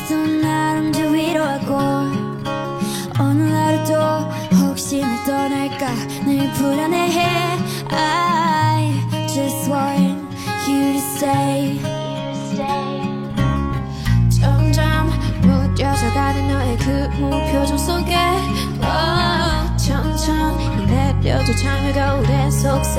어떤 날 언제 위로하고 어느 날은 또 혹시 날 떠날까 늘 불안해해. I just want you to stay. 점점 무뎌져가는 너의 그 무표정 속에 천천히 내려도 참을 거울의 속살